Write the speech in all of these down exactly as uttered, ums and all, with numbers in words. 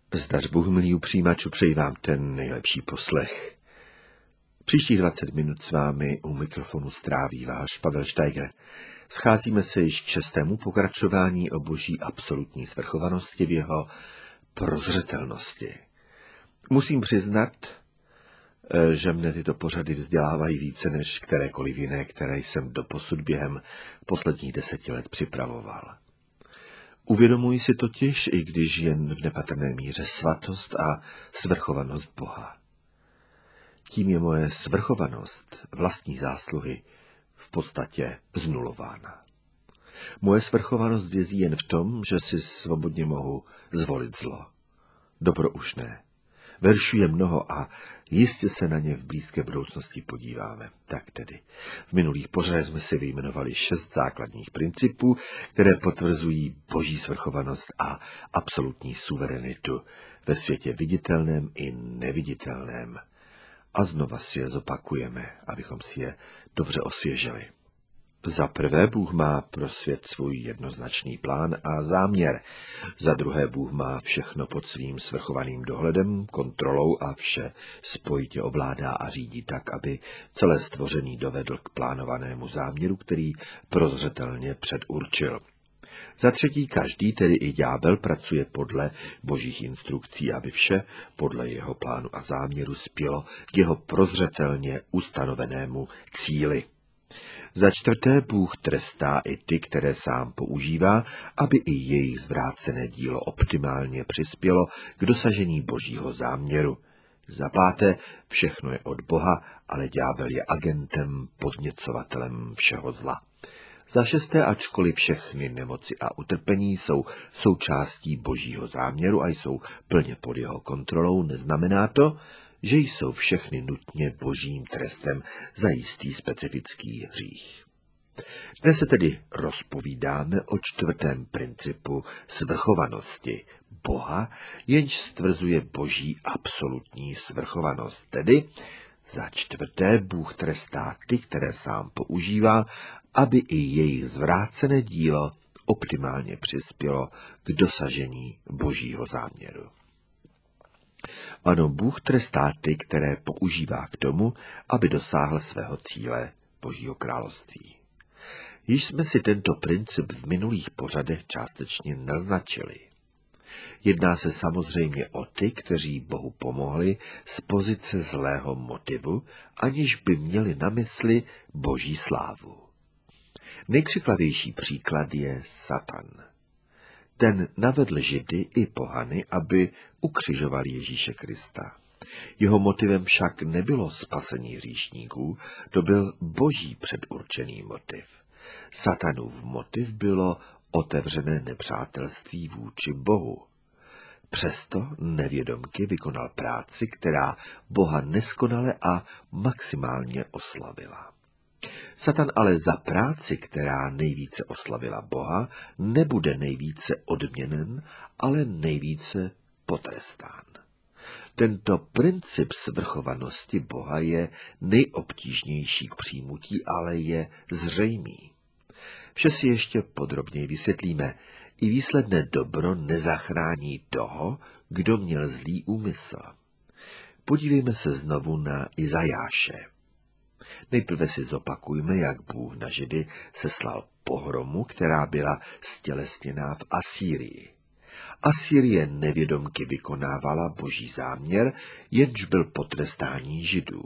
Zdař Bůh, milí přijímačů, přeji vám ten nejlepší poslech. Příštích dvacet minut s vámi u mikrofonu stráví váš Pavel Steiger. Scházíme se již k šestému pokračování o boží absolutní svrchovanosti v jeho prozřetelnosti. Musím přiznat, že mne tyto pořady vzdělávají více než kterékoliv jiné, které jsem doposud během posledních deseti let připravoval. Uvědomuji si totiž, i když jen v nepatrné míře, svatost a svrchovanost Boha. Tím je moje svrchovanost, vlastní zásluhy, v podstatě znulována. Moje svrchovanost vězí jen v tom, že si svobodně mohu zvolit zlo. Dobro už ne. Veršů je mnoho a jistě se na ně v blízké budoucnosti podíváme. Tak tedy. V minulých pořadech jsme si vyjmenovali šest základních principů, které potvrzují boží svrchovanost a absolutní suverenitu ve světě viditelném i neviditelném. A znova si je zopakujeme, abychom si je dobře osvěžili. Za prvé, Bůh má pro svět svůj jednoznačný plán a záměr. Za druhé, Bůh má všechno pod svým svrchovaným dohledem, kontrolou a vše spojitě ovládá a řídí tak, aby celé stvoření dovedl k plánovanému záměru, který prozřetelně předurčil. Za třetí, každý, tedy i ďábel, pracuje podle božích instrukcí, aby vše podle jeho plánu a záměru spělo k jeho prozřetelně ustanovenému cíli. Za čtvrté, Bůh trestá i ty, které sám používá, aby i jejich zvrácené dílo optimálně přispělo k dosažení božího záměru. Za páté, všechno je od Boha, ale ďábel je agentem, podněcovatelem všeho zla. Za šesté, ačkoliv všechny nemoci a utrpení jsou součástí božího záměru a jsou plně pod jeho kontrolou, neznamená to, že jsou všechny nutně božím trestem za jistý specifický hřích. Dnes se tedy rozpovídáme o čtvrtém principu svrchovanosti Boha, jenž stvrzuje boží absolutní svrchovanost. Tedy za čtvrté, Bůh trestá ty, které sám používá, aby i jejich zvrácené dílo optimálně přispělo k dosažení božího záměru. Ano, Bůh trestá ty, které používá k tomu, aby dosáhl svého cíle božího království. Již jsme si tento princip v minulých pořadech částečně naznačili. Jedná se samozřejmě o ty, kteří Bohu pomohli z pozice zlého motivu, aniž by měli na mysli boží slávu. Nejkřiklavější příklad je Satan. Ten navedl Židy i pohany, aby ukřižovali Ježíše Krista. Jeho motivem však nebylo spasení hříšníků, to byl boží předurčený motiv. Satanův motiv bylo otevřené nepřátelství vůči Bohu. Přesto nevědomky vykonal práci, která Boha neskonale a maximálně oslavila. Satan ale za práci, která nejvíce oslavila Boha, nebude nejvíce odměnen, ale nejvíce potrestán. Tento princip svrchovanosti Boha je nejobtížnější k přijmutí, ale je zřejmý. Vše si ještě podrobněji vysvětlíme. I výsledné dobro nezachrání toho, kdo měl zlý úmysl. Podívejme se znovu na Izajáše. Nejprve si zopakujme, jak Bůh na Židy seslal pohromu, která byla stělesněná v Asýrii. Asýrie nevědomky vykonávala boží záměr, jenž byl potrestání Židů.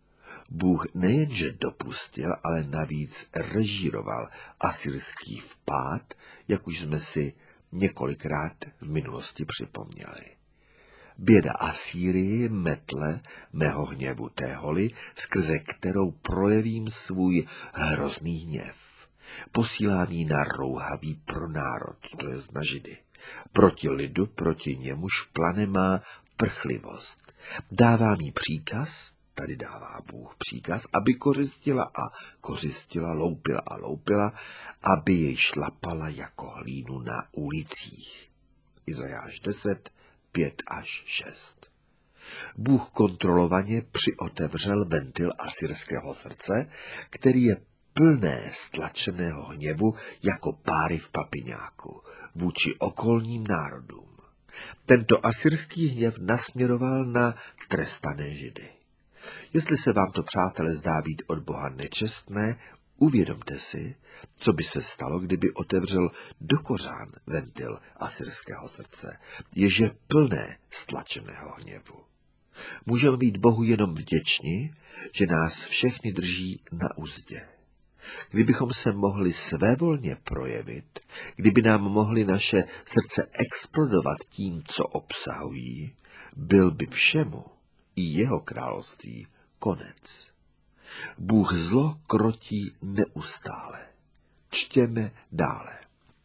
Bůh nejenže dopustil, ale navíc režíroval asyrský vpád, jak už jsme si několikrát v minulosti připomněli. Běda Asýrii metle mého hněvu téholi, skrze kterou projevím svůj hrozný hněv. Posílám jí na rouhavý pro národ, to je na Židy. Proti lidu, proti němuž plane má prchlivost. Dávám jí příkaz, tady dává Bůh příkaz, aby kořistila a kořistila, loupila a loupila, aby jej šlapala jako hlínu na ulicích. Izajáš deset, pět až šest. Bůh kontrolovaně přiotevřel ventil asyrského srdce, který je plné stlačeného hněvu jako páry v papiňáku vůči okolním národům. Tento asyrský hněv nasměroval na trestané Židy. Jestli se vám to, přátelé, zdá být od Boha nečestné, uvědomte si, co by se stalo, kdyby otevřel do kořán ventil asyrského srdce, jež je plné stlačeného hněvu. Můžeme být Bohu jenom vděční, že nás všechny drží na uzdě. Kdybychom se mohli svévolně projevit, kdyby nám mohly naše srdce explodovat tím, co obsahují, byl by všemu, i jeho království, konec. Bůh zlo krotí neustále. Čtěme dále.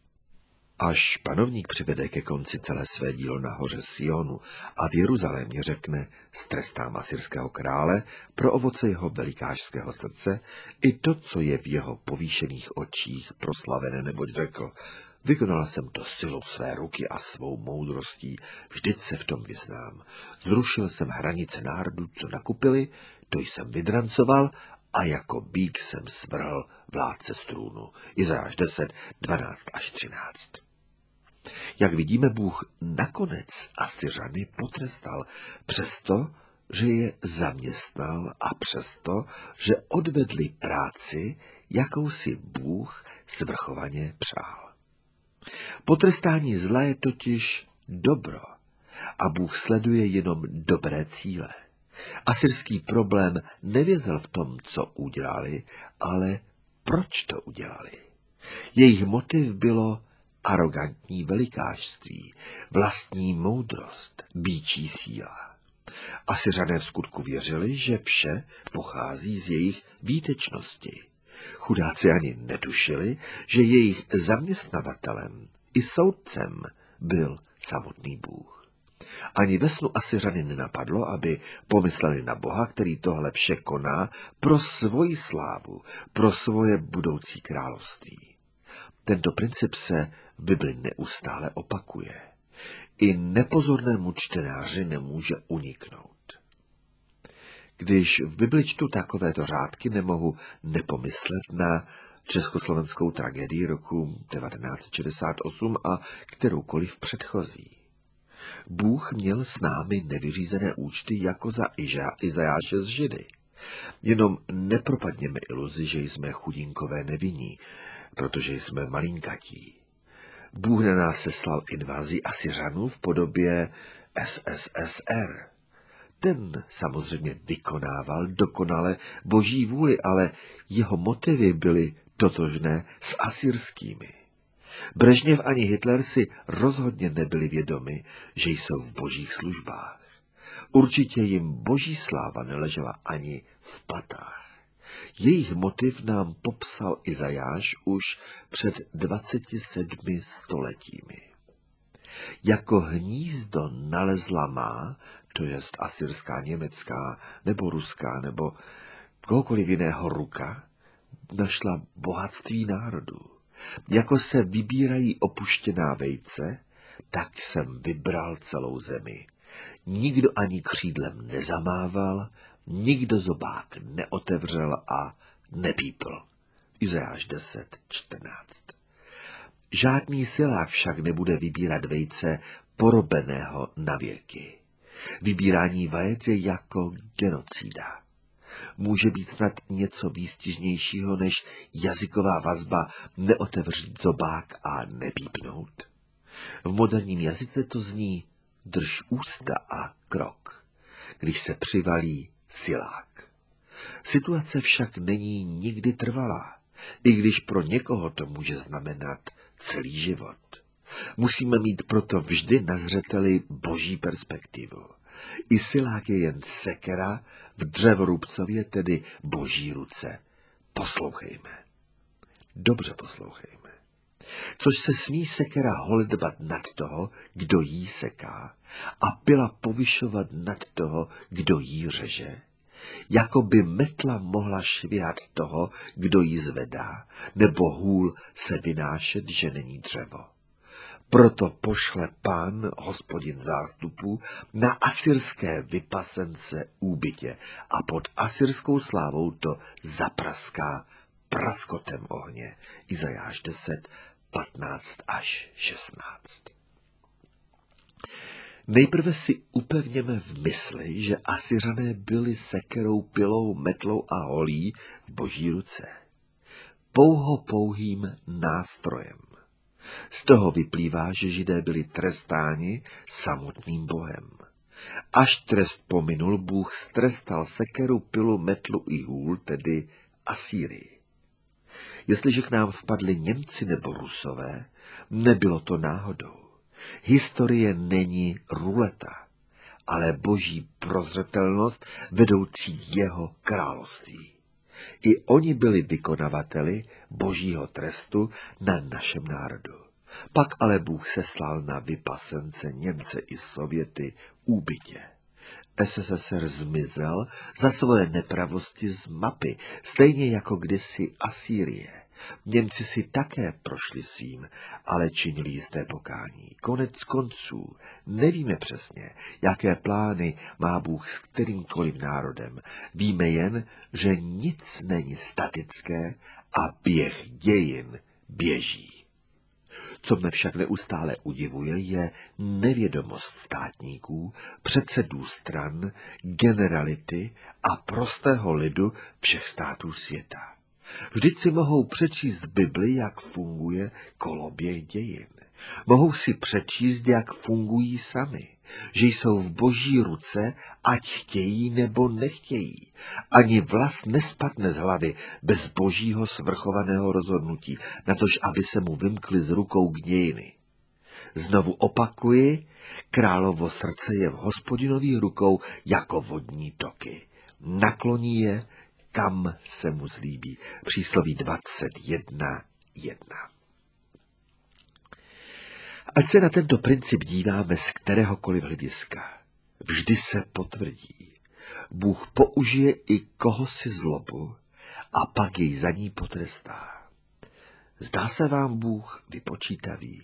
Až panovník přivede ke konci celé své dílo na hoře Sionu a v Jeruzalémě řekne, strestám asyrského krále pro ovoce jeho velikářského srdce i to, co je v jeho povýšených očích proslavené, neboť řekl, vykonal jsem to silou své ruky a svou moudrostí, vždyť se v tom vyznám. Zrušil jsem hranice národů, co nakupili, to jsem vydrancoval a jako bík jsem svrhl vládce z trůnu. Izajáš deset, dvanáct až třináct. Jak vidíme, Bůh nakonec Asyřany potrestal, přesto, že je zaměstnal a přesto, že odvedli práci, jakou si Bůh svrchovaně přál. Potrestání zla je totiž dobro a Bůh sleduje jenom dobré cíle. Asyrský problém nevězel v tom, co udělali, ale proč to udělali. Jejich motiv bylo arogantní velikářství, vlastní moudrost, býčí síla. Asyřané v skutku věřili, že vše pochází z jejich výtečnosti. Chudáci ani netušili, že jejich zaměstnavatelem i soudcem byl samotný Bůh. Ani ve snu Asyřany nenapadlo, aby pomysleli na Boha, který tohle vše koná pro svoji slávu, pro svoje budoucí království. Tento princip se v Bibli neustále opakuje. I nepozornému čtenáři nemůže uniknout. Když v Bibli čtu takovéto řádky, nemohu nepomyslet na československou tragédii roku devatenáct set šedesát osm a kteroukoliv předchozí. Bůh měl s námi nevyřízené účty jako za Izajáše z Židy. Jenom nepropadněme iluzi, že jsme chudinkové nevinní, protože jsme malinkatí. Bůh na nás seslal invazi Asyřanů v podobě S S S R. Ten samozřejmě vykonával dokonale boží vůli, ale jeho motivy byly totožné s asyrskými. Brežněv ani Hitler si rozhodně nebyli vědomi, že jsou v božích službách. Určitě jim boží sláva neležela ani v patách. Jejich motiv nám popsal Izajáš už před dvaceti sedmi stoletími. Jako hnízdo nalezla má, to jest asyrská, německá, nebo ruská, nebo kohokoliv jiného ruka, našla bohatství národů. Jako se vybírají opuštěná vejce, tak jsem vybral celou zemi. Nikdo ani křídlem nezamával, nikdo zobák neotevřel a nepípl. Izajáš deset, čtrnáct. Žádný silák však nebude vybírat vejce porobeného na věky. Vybírání vajec je jako genocída. Může být snad něco výstižnějšího než jazyková vazba neotevřít zobák a nepípnout? V moderním jazyce to zní drž ústa a krok, když se přivalí silák. Situace však není nikdy trvalá, i když pro někoho to může znamenat celý život. Musíme mít proto vždy na zřeteli boží perspektivu. I silák je jen sekera v dřevorubcově, tedy boží ruce. Poslouchejme. Dobře poslouchejme. Což se smí sekera holedbat nad toho, kdo jí seká, a pila povyšovat nad toho, kdo jí řeže, jako by metla mohla švihat toho, kdo ji zvedá, nebo hůl se vynášet, že není dřevo. Proto pošle Pán, Hospodin zástupů, na asyrské vypasence úbytě a pod asyrskou slávou to zapraská praskotem ohně. Izajáš deset, patnáct až šestnáct. Nejprve si upevněme v mysli, že Asyřané byli sekerou, pilou, metlou a holí v boží ruce. Pouho pouhým nástrojem. Z toho vyplývá, že Židé byli trestáni samotným Bohem. Až trest pominul, Bůh strestal sekeru, pilu, metlu i hůl, tedy Asýrii. Jestliže k nám vpadli Němci nebo Rusové, nebylo to náhodou. Historie není ruleta, ale boží prozřetelnost vedoucí k jeho království. I oni byli vykonavateli božího trestu na našem národu. Pak ale Bůh seslal na vypasence Němce i Sověty úbytě. S S S R zmizel za svoje nepravosti z mapy, stejně jako kdysi Asýrie. Němci si také prošli svým, ale činili jisté pokání. Konec konců nevíme přesně, jaké plány má Bůh s kterýmkoliv národem. Víme jen, že nic není statické a běh dějin běží. Co mne však neustále udivuje, je nevědomost státníků, předsedů stran, generality a prostého lidu všech států světa. Vždyť si mohou přečíst v Bibli, jak funguje koloběh dějin. Mohou si přečíst, jak fungují sami, že jsou v boží ruce, ať chtějí nebo nechtějí. Ani vlas nespadne z hlavy bez božího svrchovaného rozhodnutí, natož aby se mu vymkly z rukou dějiny. Znovu opakuji, královo srdce je v Hospodinových rukou jako vodní toky. Nakloní je, kam se mu zlíbí. Přísloví dvacet jedna jedna. Ať se na tento princip díváme z kteréhokoliv hlediska, vždy se potvrdí. Bůh použije i kohosi zlobu a pak jej za ní potrestá. Zdá se vám Bůh vypočítavý?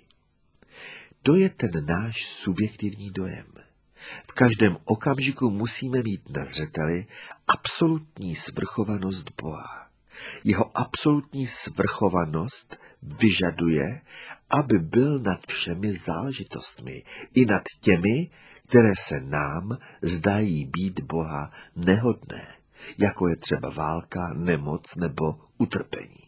To je ten náš subjektivní dojem. V každém okamžiku musíme mít na zřeteli absolutní svrchovanost Boha. Jeho absolutní svrchovanost vyžaduje, aby byl nad všemi záležitostmi, i nad těmi, které se nám zdají být Boha nehodné, jako je třeba válka, nemoc nebo utrpení.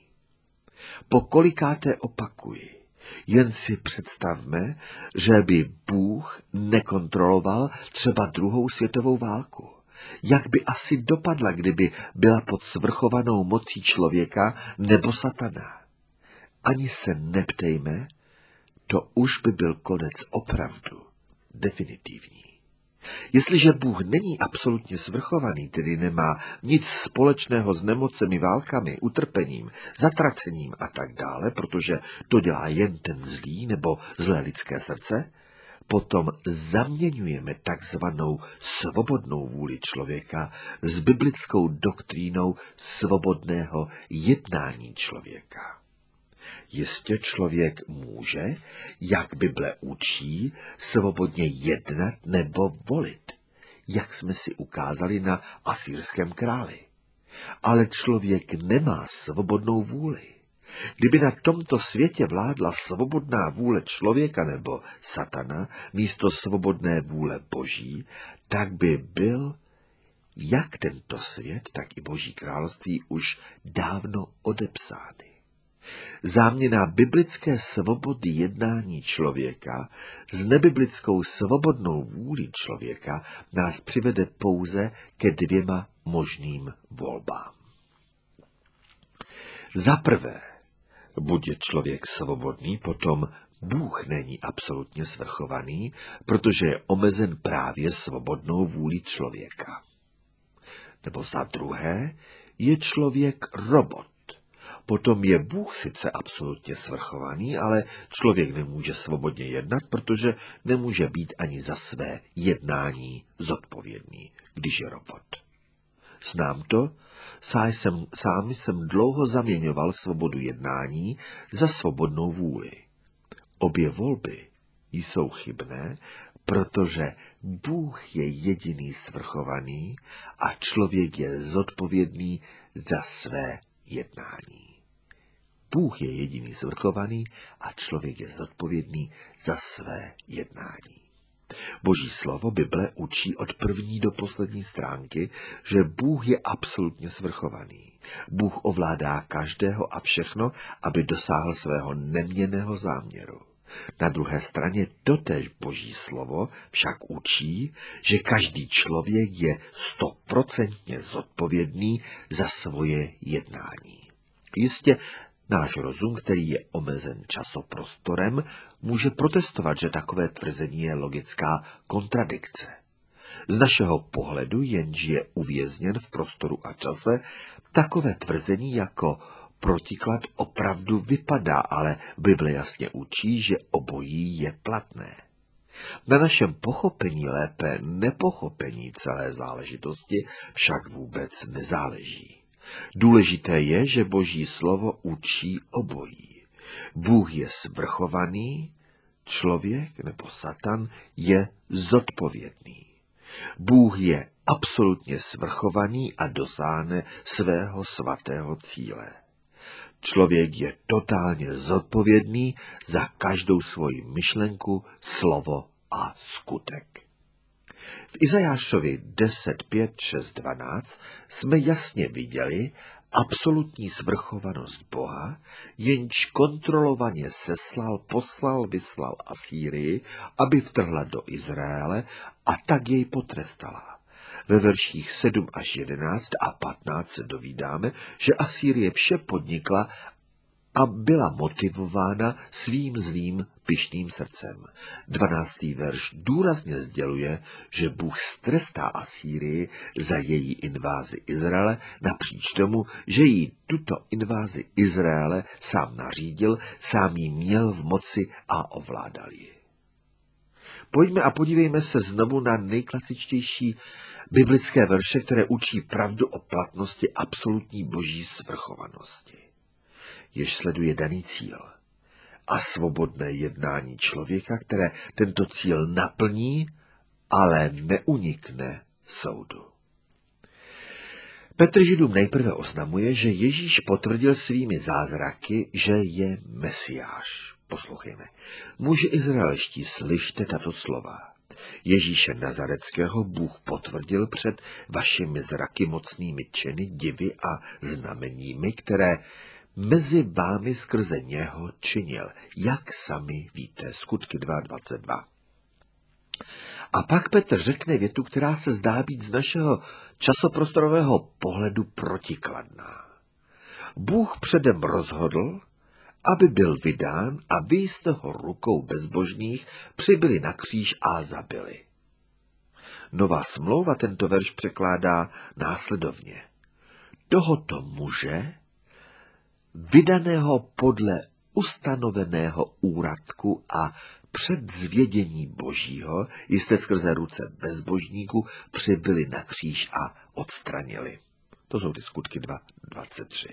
Po kolikáté opakuji, jen si představme, že by Bůh nekontroloval třeba druhou světovou válku. Jak by asi dopadla, kdyby byla pod svrchovanou mocí člověka nebo satana? Ani se neptejme, to už by byl konec opravdu definitivní. Jestliže Bůh není absolutně svrchovaný, tedy nemá nic společného s nemocemi, válkami, utrpením, zatracením a tak dále, protože to dělá jen ten zlý nebo zlé lidské srdce, potom zaměňujeme takzvanou svobodnou vůli člověka s biblickou doktrínou svobodného jednání člověka. Jistě člověk může, jak Bible učí, svobodně jednat nebo volit, jak jsme si ukázali na asýrském králi. Ale člověk nemá svobodnou vůli. Kdyby na tomto světě vládla svobodná vůle člověka nebo satana místo svobodné vůle boží, tak by byl jak tento svět, tak i boží království už dávno odepsány. Záměna biblické svobody jednání člověka s nebiblickou svobodnou vůlí člověka nás přivede pouze ke dvěma možným volbám. Za prvé, buď je člověk svobodný, potom Bůh není absolutně svrchovaný, protože je omezen právě svobodnou vůlí člověka. Nebo za druhé, je člověk robot. Potom je Bůh sice absolutně svrchovaný, ale člověk nemůže svobodně jednat, protože nemůže být ani za své jednání zodpovědný, když je robot. Znám to, sám jsem, sám jsem dlouho zaměňoval svobodu jednání za svobodnou vůli. Obě volby jsou chybné, protože Bůh je jediný svrchovaný a člověk je zodpovědný za své jednání. Bůh je jediný svrchovaný a člověk je zodpovědný za své jednání. Boží slovo Bible učí od první do poslední stránky, že Bůh je absolutně svrchovaný. Bůh ovládá každého a všechno, aby dosáhl svého neměnného záměru. Na druhé straně totéž Boží slovo však učí, že každý člověk je stoprocentně zodpovědný za svoje jednání. Jistě, náš rozum, který je omezen časoprostorem, může protestovat, že takové tvrzení je logická kontradikce. Z našeho pohledu, jenž je uvězněn v prostoru a čase, takové tvrzení jako protiklad opravdu vypadá, ale Bible jasně učí, že obojí je platné. Na našem pochopení, lépe nepochopení celé záležitosti však vůbec nezáleží. Důležité je, že Boží slovo učí obojí. Bůh je svrchovaný, člověk nebo Satan je zodpovědný. Bůh je absolutně svrchovaný a dosáhne svého svatého cíle. Člověk je totálně zodpovědný za každou svoji myšlenku, slovo a skutek. V Izajášovi deset, pět, šest, dvanáct jsme jasně viděli absolutní svrchovanost Boha, jenž kontrolovaně seslal, poslal, vyslal Asýrii, aby vtrhla do Izraele a tak jej potrestala. Ve verších sedm až jedenáct a patnáct se dovídáme, že Asýrie vše podnikla a byla motivována svým zlým pyšným srdcem. Dvanáctý verš důrazně sděluje, že Bůh strestá Asýrii za její invázi Izraele, napříč tomu, že jí tuto invázi Izraele sám nařídil, sám jí měl v moci a ovládal ji. Pojďme a podívejme se znovu na nejklasičtější biblické verše, které učí pravdu o platnosti absolutní boží svrchovanosti, jež sleduje daný cíl a svobodné jednání člověka, které tento cíl naplní, ale neunikne soudu. Petr Židům nejprve oznamuje, že Ježíš potvrdil svými zázraky, že je Mesiáš. Poslouchejme. Muži izraelští, slyšte tato slova. Ježíše Nazareckého Bůh potvrdil před vašimi zraky mocnými činy, divy a znameními, které mezi vámi skrze něho činil, jak sami víte. Skutky dva dvacet dva. A pak Petr řekne větu, která se zdá být z našeho časoprostorového pohledu protikladná. Bůh předem rozhodl, aby byl vydán a vy jste ho rukou bezbožných přibyli na kříž a zabili. Nová smlouva tento verš překládá následovně. Tohoto muže, vydaného podle ustanoveného úradku a předzvědění božího, jste skrze ruce bezbožníků přibyli na kříž a odstranili. To jsou ty skutky dva dvacet tři.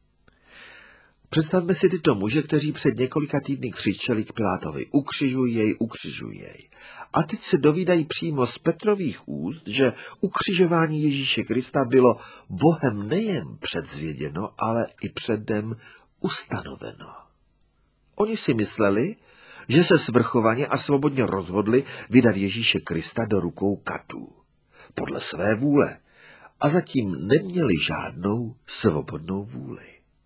Představme si tyto muže, kteří před několika týdny křičeli k Pilátovi, ukřižuj jej, ukřižuj jej. A teď se dovídají přímo z Petrových úst, že ukřižování Ježíše Krista bylo Bohem nejen předzvěděno, ale i předem ustanoveno. Oni si mysleli, že se svrchovaně a svobodně rozhodli vydat Ježíše Krista do rukou katů, podle své vůle, a zatím neměli žádnou svobodnou vůli.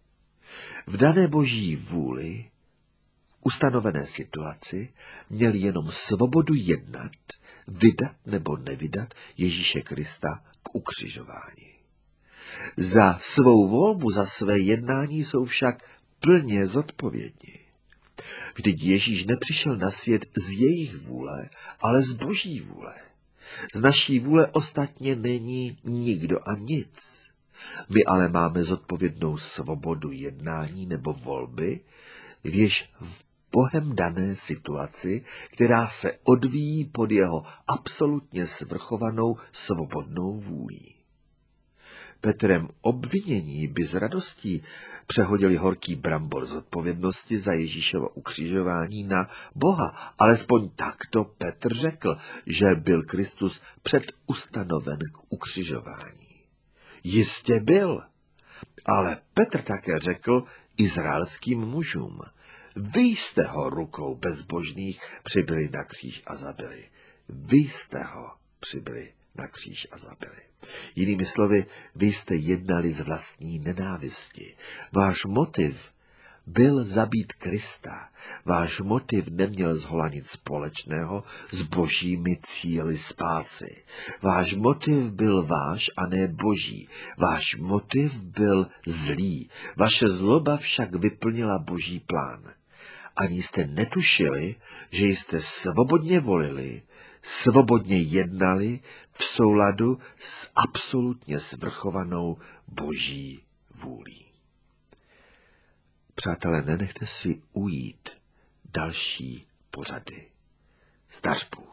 V dané boží vůli, ustanovené situaci, měli jenom svobodu jednat, vydat nebo nevydat Ježíše Krista k ukřižování. Za svou volbu, za své jednání jsou však plně zodpovědní. Vždyť Ježíš nepřišel na svět z jejich vůle, ale z boží vůle. Z naší vůle ostatně není nikdo a nic. My ale máme zodpovědnou svobodu jednání nebo volby, věž v Bohem dané situaci, která se odvíjí pod jeho absolutně svrchovanou svobodnou vůlí. Petrem obvinění by s radostí přehodili horký brambor zodpovědnosti za Ježíšovo ukřižování na Boha. Alespoň takto Petr řekl, že byl Kristus předustanoven k ukřižování. Jistě byl, ale Petr také řekl izraelským mužům, vy jste ho rukou bezbožných přibyli na kříž a zabili. vy jste ho přibili na kříž a zabili. Jinými slovy, vy jste jednali z vlastní nenávisti. Váš motiv byl zabít Krista. Váš motiv neměl zhola nic společného s božími cíli spásy. Váš motiv byl váš a ne boží. Váš motiv byl zlý. Vaše zloba však vyplnila boží plán. Ani jste netušili, že jste svobodně volili, svobodně jednali v souladu s absolutně svrchovanou boží vůlí. Přátelé, nenechte si ujít další pořady. Zdař Bůh.